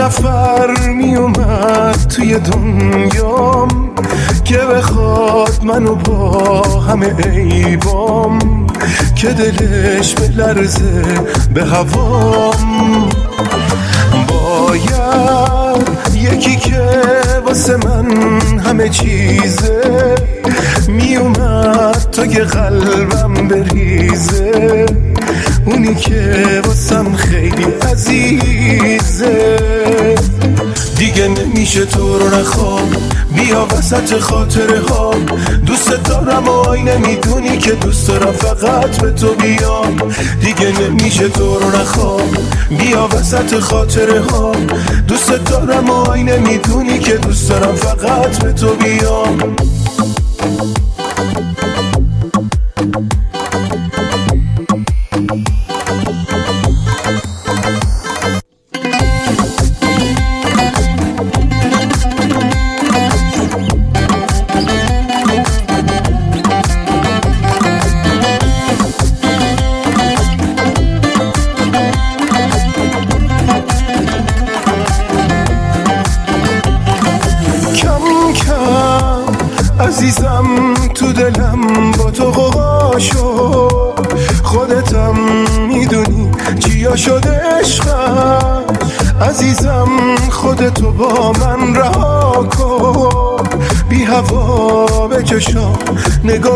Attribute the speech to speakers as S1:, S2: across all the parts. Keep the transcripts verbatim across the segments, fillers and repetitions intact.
S1: نفر می اومد توی دنیام که بخواد منو با همه عیبام، که دلش بلرزه به هوام. باید یکی که واسه من همه چیزه می اومد تا که قلبم بریزه، اونی که واسم خیلی عزیزه. دیگه نمیشه تو رو نخوام، بیا وسط خاطره ها. دوست دارم و آینه میدونی که دوست دارم فقط به تو بیام. دیگه نمیشه تو رو نخوام، بیا وسط خاطره ها. دوست دارم و آینه میدونی که دوست دارم فقط به تو بیام. عزیزم تو دلم با تو قوا شد، خودتم میدونی چیا شد عشقم. عزیزم خودتو با من رها کن، بی هوا به چشام نگاه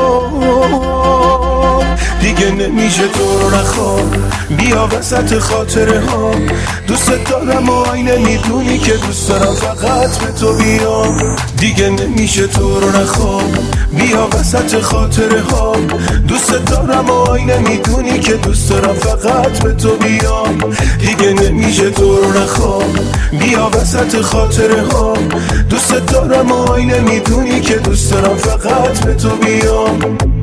S1: کن. دیگه نمیشه تو رو نخوام، بیا وسط خاطره ها. دوست دارم و آینه میدونی که دوست دارم فقط به تو بیام. دیگه نمیشه تو رو نخوام، بیا وسط خاطره ها. دوست دارم و آینه میدونی که دوست دارم فقط به تو بیام. دیگه نمیشه تو رو نخوام، بیا وسط خاطره ها. دوست دارم و آینه میدونی که دوست دارم فقط به تو بیام.